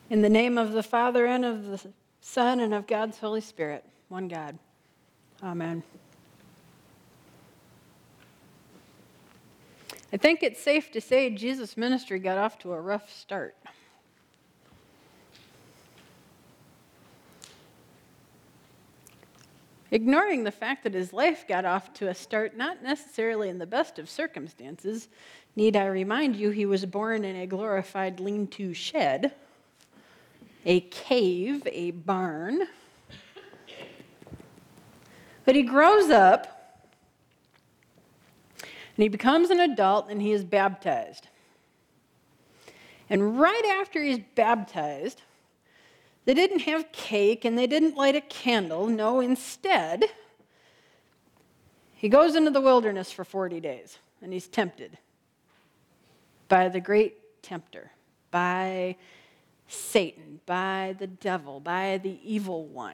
In the name of the Father, and of the Son, and of God's Holy Spirit, one God. Amen. I think it's safe to say Jesus' ministry got off to a rough start. Ignoring the fact that his life got off to a start not necessarily in the best of circumstances, need I remind you he was born in a glorified lean-to shed, a cave, a barn. But he grows up, and he becomes an adult, and he is baptized. And right after he's baptized, they didn't have cake, and they didn't light a candle. No, instead, he goes into the wilderness for 40 days, and he's tempted by the great tempter, by Satan, by the devil, by the evil one.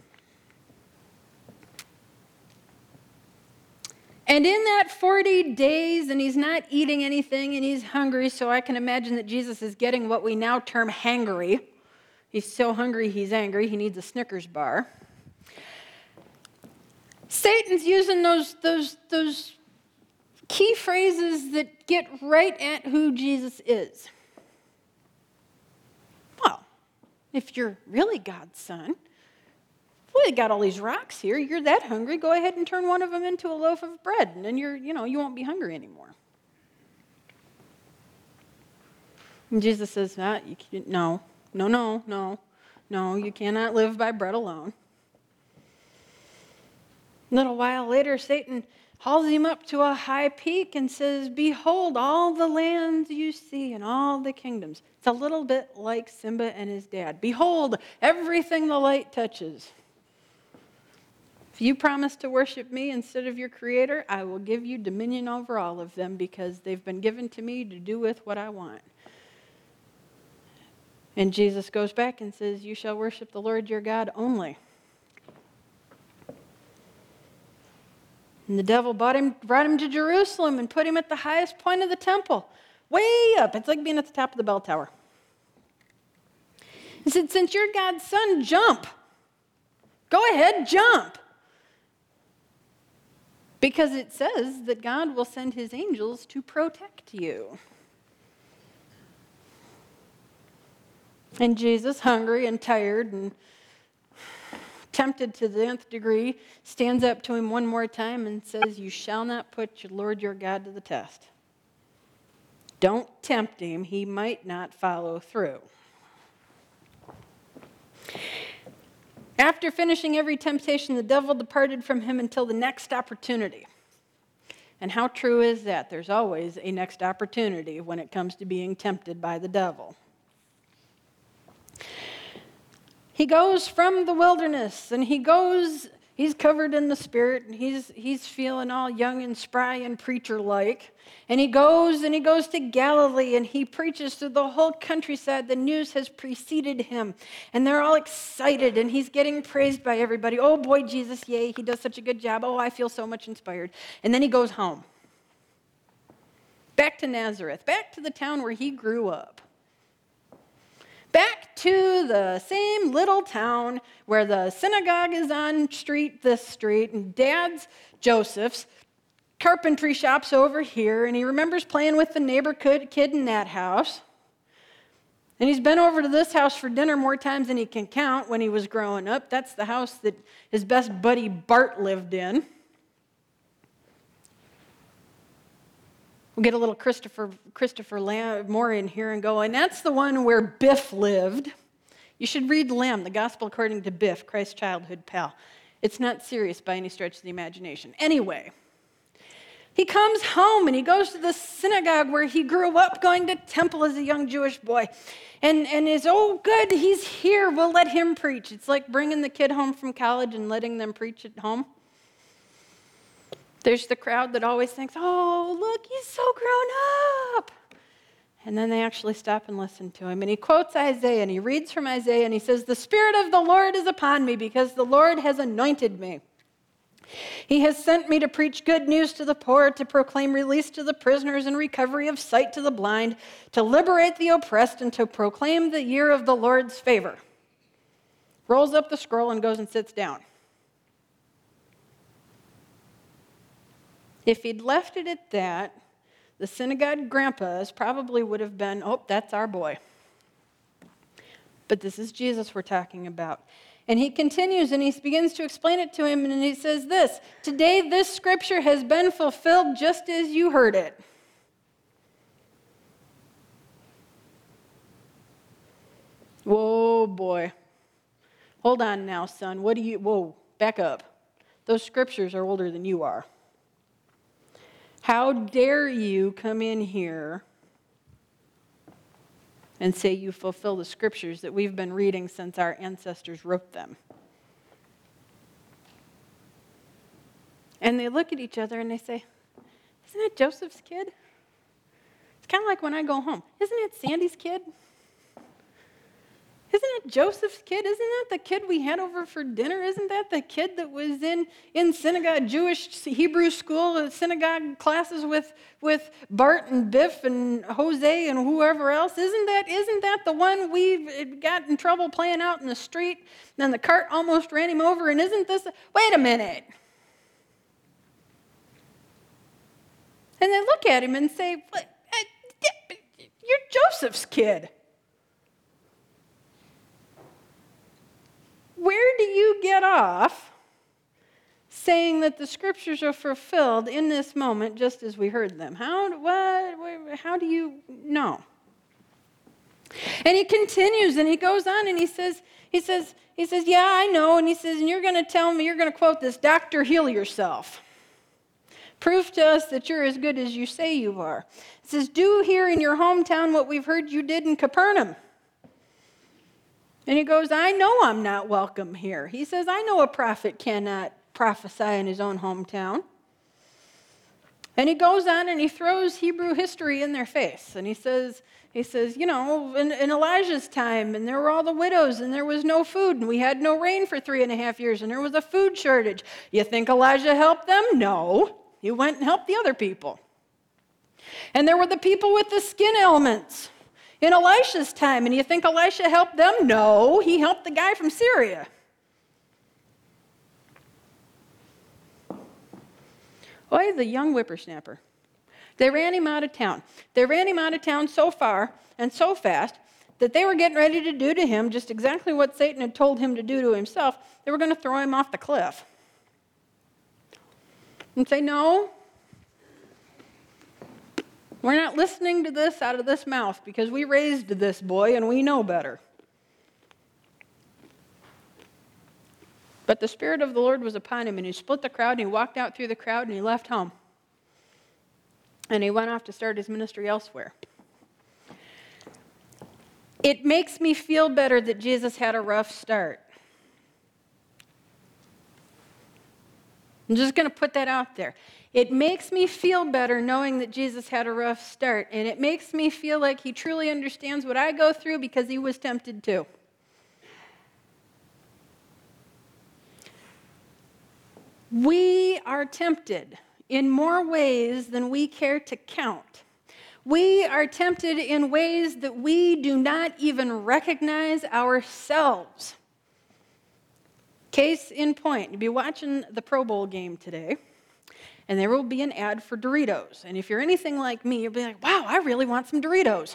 And in that 40 days, and he's not eating anything, and he's hungry, so I can imagine that Jesus is getting what we now term hangry. He's so hungry, he's angry, he needs a Snickers bar. Satan's using those key phrases that get right at who Jesus is. Well, if you're really God's son, well, you got all these rocks here. You're that hungry. Go ahead and turn one of them into a loaf of bread, and then you won't be hungry anymore. And Jesus says, no, you cannot live by bread alone. A little while later, Satan hauls him up to a high peak and says, "Behold, all the lands you see and all the kingdoms." It's a little bit like Simba and his dad. Behold, everything the light touches. If you promise to worship me instead of your creator, I will give you dominion over all of them because they've been given to me to do with what I want. And Jesus goes back and says, "You shall worship the Lord your God only." And the devil brought him to Jerusalem and put him at the highest point of the temple, way up. It's like being at the top of the bell tower. He said, "Since you're God's son, jump. Go ahead, jump." Because it says that God will send his angels to protect you. And Jesus, hungry and tired and tempted to the nth degree, stands up to him one more time and says, "You shall not put your Lord your God to the test." Don't tempt him. He might not follow through. After finishing every temptation, the devil departed from him until the next opportunity. And how true is that? There's always a next opportunity when it comes to being tempted by the devil. He goes from the wilderness, and he's covered in the Spirit, and he's feeling all young and spry and preacher-like. And he goes to Galilee, and he preaches to the whole countryside. The news has preceded him, and they're all excited, and he's getting praised by everybody. "Oh boy, Jesus, yay, he does such a good job. Oh, I feel so much inspired." And then he goes home. Back to Nazareth, back to the town where he grew up. Back to the same little town where the synagogue is on this street, and Dad's, Joseph's, carpentry shop's over here, and he remembers playing with the neighbor kid in that house. And he's been over to this house for dinner more times than he can count when he was growing up. That's the house that his best buddy Bart lived in. We'll get a little Christopher Moore in here and go, and that's the one where Biff lived. You should read Lamb, the Gospel According to Biff, Christ's childhood pal. It's not serious by any stretch of the imagination. Anyway, he comes home and he goes to the synagogue where he grew up going to temple as a young Jewish boy. And is, "Oh, good, he's here. We'll let him preach." It's like bringing the kid home from college and letting them preach at home. There's the crowd that always thinks, "Oh, look, he's so grown up." And then they actually stop and listen to him. And he quotes Isaiah, and he reads from Isaiah, and he says, "The Spirit of the Lord is upon me because the Lord has anointed me He has sent me to preach good news to the poor, to proclaim release to the prisoners and recovery of sight to the blind, to liberate the oppressed, and to proclaim the year of the Lord's favor. Rolls up the scroll and goes and sits down. If he'd left it at that, the synagogue grandpas probably would have been, oh, that's our boy. But this is Jesus we're talking about. And he continues and he begins to explain it to him, and he says this: today this scripture has been fulfilled just as you heard it. Whoa, boy. Hold on now, son. Whoa, back up. Those scriptures are older than you are. How dare you come in here and say you fulfill the scriptures that we've been reading since our ancestors wrote them? And they look at each other and they say, isn't that Joseph's kid? It's kind of like when I go home. Isn't it Sandy's kid? Isn't it Joseph's kid? Isn't that the kid we had over for dinner? Isn't that the kid that was in synagogue, Jewish Hebrew school, synagogue classes with Bart and Biff and Jose and whoever else? Isn't that the one we got in trouble playing out in the street and the cart almost ran him over? And isn't this? Wait a minute. And they look at him and say, you're Joseph's kid. Where do you get off saying that the scriptures are fulfilled in this moment just as we heard them? How do you know? And he continues and he goes on and he says, yeah, I know. And he says, and you're going to tell me, you're going to quote this, Dr. Heal Yourself. Prove to us that you're as good as you say you are. It says, do here in your hometown what we've heard you did in Capernaum. And he goes, I know I'm not welcome here. He says, I know a prophet cannot prophesy in his own hometown. And he goes on and he throws Hebrew history in their face. And he says, you know, in Elijah's time, and there were all the widows, and there was no food, and we had no rain for 3.5 years, and there was a food shortage. You think Elijah helped them? No. He went and helped the other people. And there were the people with the skin ailments in Elisha's time, and you think Elisha helped them? No, he helped the guy from Syria. Oh, the young whippersnapper. They ran him out of town. They ran him out of town so far and so fast that they were getting ready to do to him just exactly what Satan had told him to do to himself. They were going to throw him off the cliff. And say, no, we're not listening to this out of this mouth because we raised this boy and we know better. But the Spirit of the Lord was upon him, and he split the crowd, and he walked out through the crowd, and he left home. And he went off to start his ministry elsewhere. It makes me feel better that Jesus had a rough start. I'm just going to put that out there. It makes me feel better knowing that Jesus had a rough start, and it makes me feel like he truly understands what I go through because he was tempted too. We are tempted in more ways than we care to count. We are tempted in ways that we do not even recognize ourselves. Case in point, you'll be watching the Pro Bowl game today, and there will be an ad for Doritos. And if you're anything like me, you'll be like, wow, I really want some Doritos.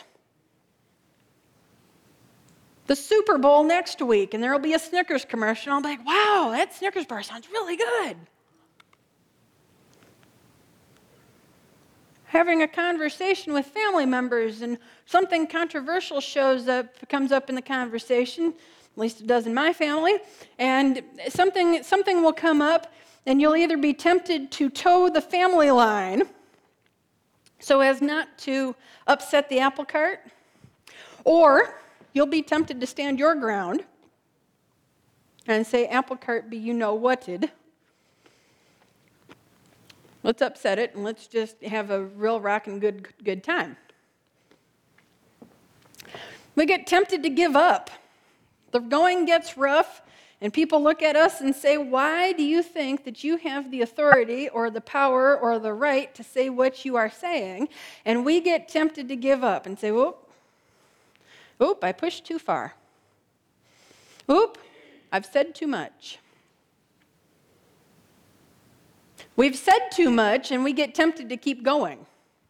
The Super Bowl next week, and there will be a Snickers commercial. I'll be like, wow, that Snickers bar sounds really good. Having a conversation with family members, and something controversial comes up in the conversation, at least it does in my family, and something will come up, and you'll either be tempted to toe the family line so as not to upset the apple cart, or you'll be tempted to stand your ground and say, apple cart be you-know-whated. Let's upset it, and let's just have a real rockin' good time. We get tempted to give up. The going gets rough, And people look at us and say, why do you think that you have the authority or the power or the right to say what you are saying? And we get tempted to give up and say, I pushed too far. I've said too much. We've said too much and we get tempted to keep going.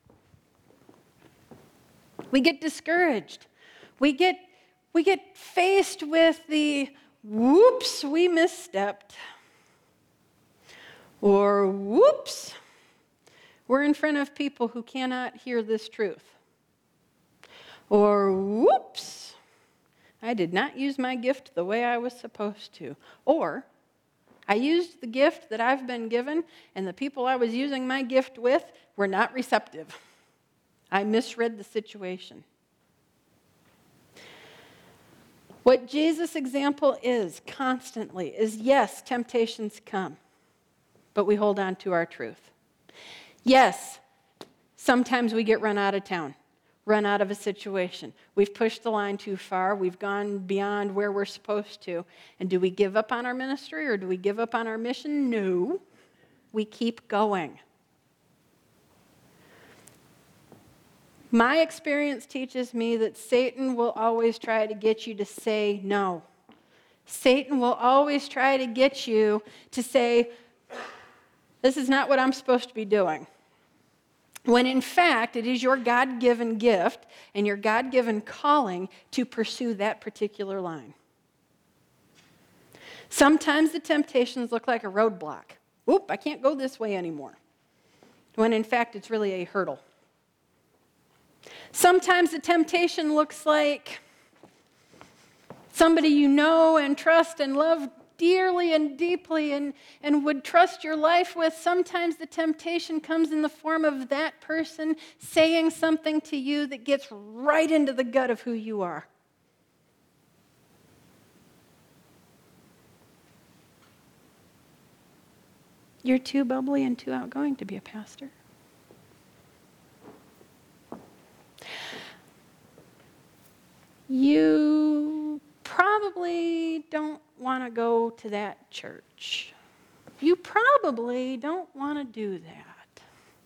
We get discouraged. We get faced with the whoops, we misstepped. Or whoops, we're in front of people who cannot hear this truth. Or whoops, I did not use my gift the way I was supposed to. Or I used the gift that I've been given, and the people I was using my gift with were not receptive. I misread the situation. What Jesus' example is constantly is, yes, temptations come, but we hold on to our truth. Yes, sometimes we get run out of town, run out of a situation. We've pushed the line too far. We've gone beyond where we're supposed to. And do we give up on our ministry or do we give up on our mission? No, we keep going. My experience teaches me that Satan will always try to get you to say no. Satan will always try to get you to say, this is not what I'm supposed to be doing. When in fact, it is your God-given gift and your God-given calling to pursue that particular line. Sometimes the temptations look like a roadblock. I can't go this way anymore. When in fact, it's really a hurdle. Sometimes the temptation looks like somebody you know and trust and love dearly and deeply and would trust your life with. Sometimes the temptation comes in the form of that person saying something to you that gets right into the gut of who you are. You're too bubbly and too outgoing to be a pastor. You probably don't want to go to that church. You probably don't want to do that.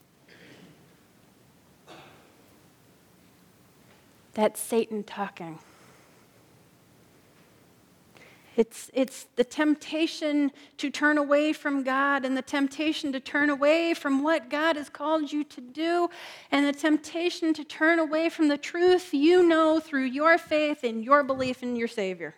That's Satan talking. It's the temptation to turn away from God and the temptation to turn away from what God has called you to do and the temptation to turn away from the truth you know through your faith and your belief in your Savior.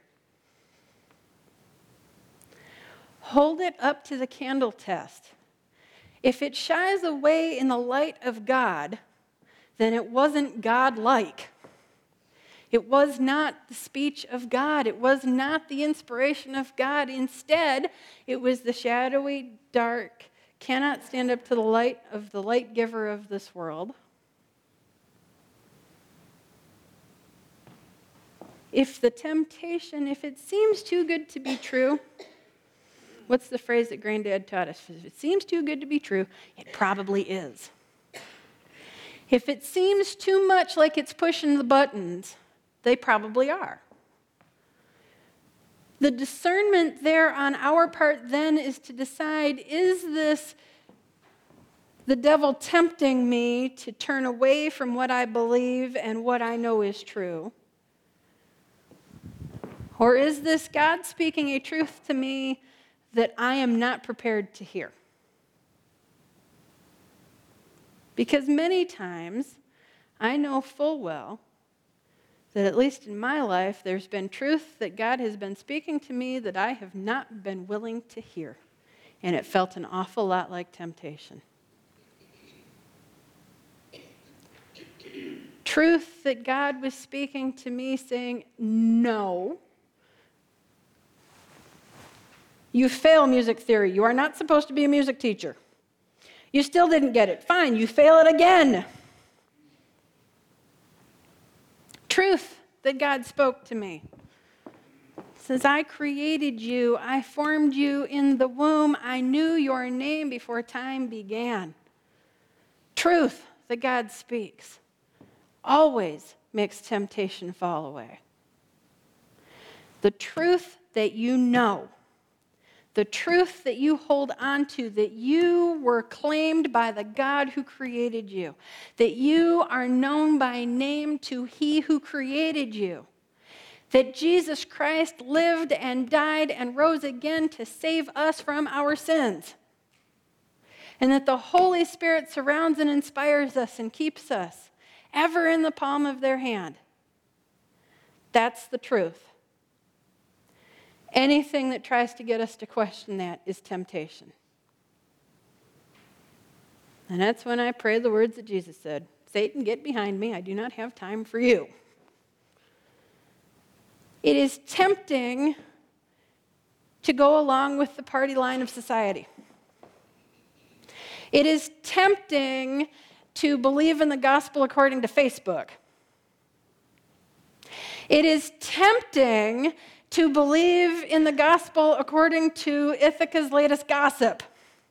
Hold it up to the candle test. If it shies away in the light of God, then it wasn't God-like. It was not the speech of God. It was not the inspiration of God. Instead, it was the shadowy, dark, cannot stand up to the light of the light giver of this world. If the temptation, if it seems too good to be true, what's the phrase that Granddad taught us? If it seems too good to be true, it probably is. If it seems too much like it's pushing the buttons, they probably are. The discernment there on our part then is to decide, is this the devil tempting me to turn away from what I believe and what I know is true? Or is this God speaking a truth to me that I am not prepared to hear? Because many times, I know full well that at least in my life, there's been truth that God has been speaking to me that I have not been willing to hear. And it felt an awful lot like temptation. Truth that God was speaking to me saying, no. You fail music theory. You are not supposed to be a music teacher. You still didn't get it. Fine, you fail it again. Truth that God spoke to me. Says, I created you. I formed you in the womb. I knew your name before time began. Truth that God speaks always makes temptation fall away. The truth that you know The truth that you hold on to, that you were claimed by the God who created you, that you are known by name to He who created you, that Jesus Christ lived and died and rose again to save us from our sins, and that the Holy Spirit surrounds and inspires us and keeps us ever in the palm of their hand. That's the truth. Anything that tries to get us to question that is temptation. And that's when I pray the words that Jesus said, Satan, get behind me. I do not have time for you. It is tempting to go along with the party line of society. It is tempting to believe in the gospel according to Facebook. It is tempting to believe in the gospel according to Ithaca's latest gossip.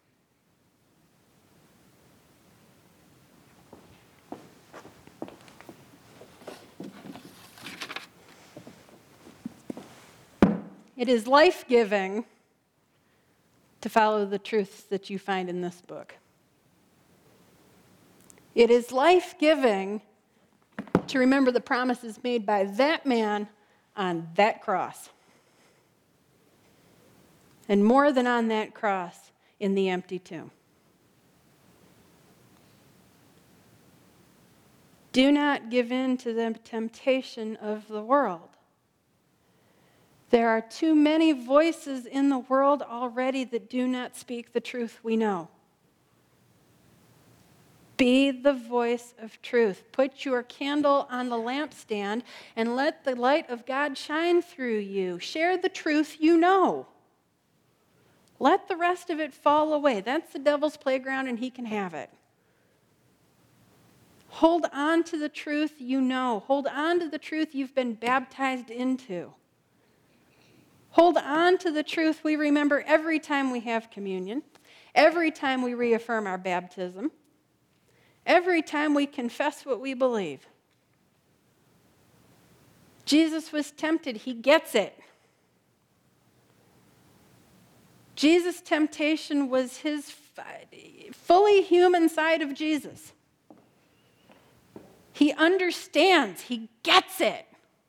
It is life-giving to follow the truths that you find in this book. It is life-giving to remember the promises made by that man on that cross. And more than on that cross, in the empty tomb. Do not give in to the temptation of the world. There are too many voices in the world already that do not speak the truth we know. Be the voice of truth. Put your candle on the lampstand and let the light of God shine through you. Share the truth you know. Let the rest of it fall away. That's the devil's playground and he can have it. Hold on to the truth you know. Hold on to the truth you've been baptized into. Hold on to the truth we remember every time we have communion, every time we reaffirm our baptism, every time we confess what we believe. Jesus was tempted. He gets it. Jesus' temptation was his fully human side of Jesus. He understands. He gets it.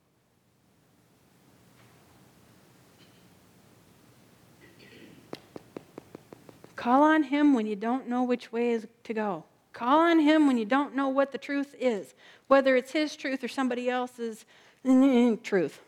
Call on him when you don't know which way is to go. Call on him when you don't know what the truth is, whether it's his truth or somebody else's truth.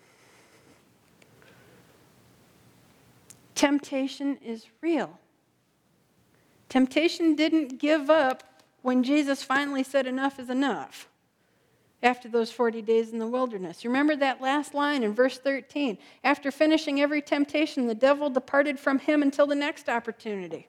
Temptation is real. Temptation didn't give up when Jesus finally said enough is enough after those 40 days in the wilderness. You remember that last line in verse 13? After finishing every temptation, the devil departed from him until the next opportunity.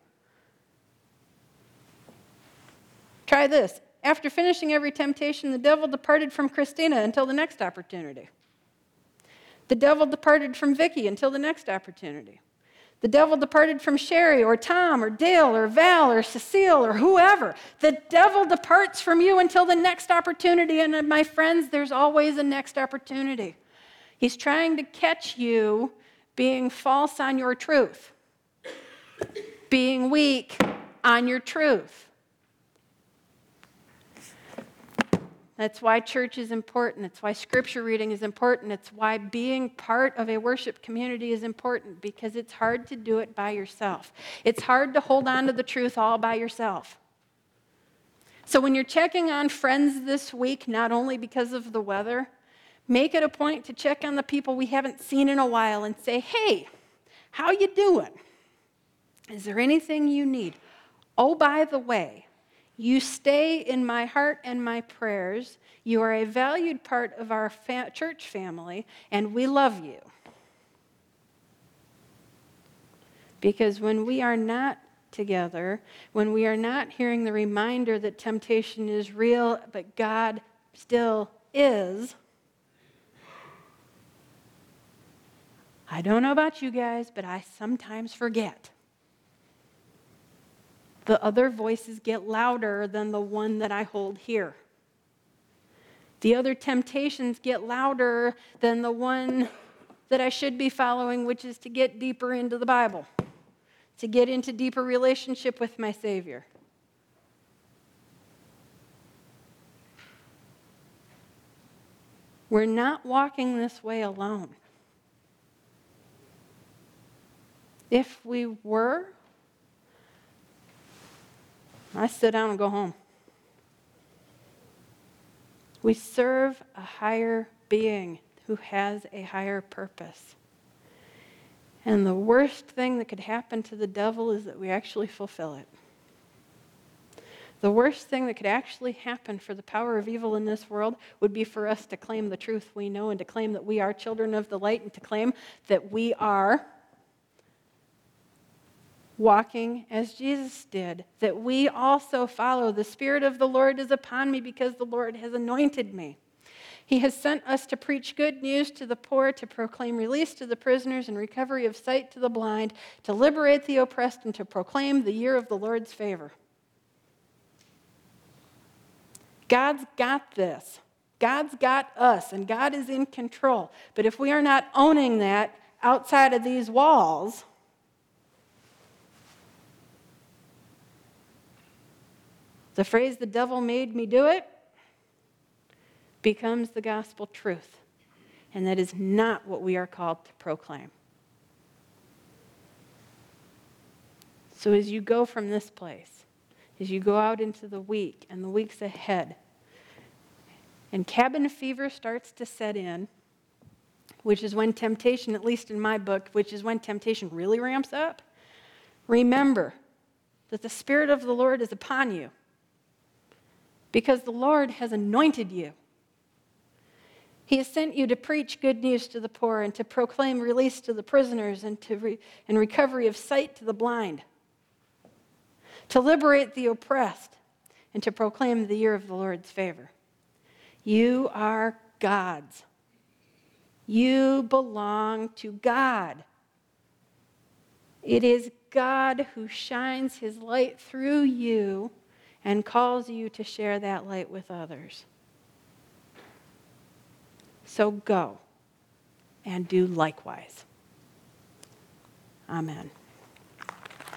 Try this. After finishing every temptation, the devil departed from Christina until the next opportunity. The devil departed from Vicky until the next opportunity. The devil departed from Sherry or Tom or Dale or Val or Cecile or whoever. The devil departs from you until the next opportunity. And my friends, there's always a next opportunity. He's trying to catch you being false on your truth, being weak on your truth. That's why church is important. It's why scripture reading is important. It's why being part of a worship community is important, because it's hard to do it by yourself. It's hard to hold on to the truth all by yourself. So when you're checking on friends this week, not only because of the weather, make it a point to check on the people we haven't seen in a while and say, hey, how you doing? Is there anything you need? Oh, by the way, you stay in my heart and my prayers. You are a valued part of our church family, and we love you. Because when we are not together, when we are not hearing the reminder that temptation is real, but God still is, I don't know about you guys, but I sometimes forget. The other voices get louder than the one that I hold here. The other temptations get louder than the one that I should be following, which is to get deeper into the Bible. to get into deeper relationship with my Savior. We're not walking this way alone. If we were, I sit down and go home. We serve a higher being who has a higher purpose. And the worst thing that could happen to the devil is that we actually fulfill it. The worst thing that could actually happen for the power of evil in this world would be for us to claim the truth we know and to claim that we are children of the light and to claim that we are walking as Jesus did, that we also follow. The Spirit of the Lord is upon me because the Lord has anointed me. He has sent us to preach good news to the poor, to proclaim release to the prisoners and recovery of sight to the blind, to liberate the oppressed, and to proclaim the year of the Lord's favor. God's got this. God's got us, and God is in control. But if we are not owning that outside of these walls, the phrase, "the devil made me do it," becomes the gospel truth. And that is not what we are called to proclaim. So as you go from this place, as you go out into the week and the weeks ahead, and cabin fever starts to set in, which is when temptation, at least in my book, which is when temptation really ramps up, remember that the Spirit of the Lord is upon you because the Lord has anointed you. He has sent you to preach good news to the poor and to proclaim release to the prisoners and and recovery of sight to the blind, to liberate the oppressed and to proclaim the year of the Lord's favor. You are God's. You belong to God. It is God who shines his light through you and calls you to share that light with others. So go and do likewise. Amen.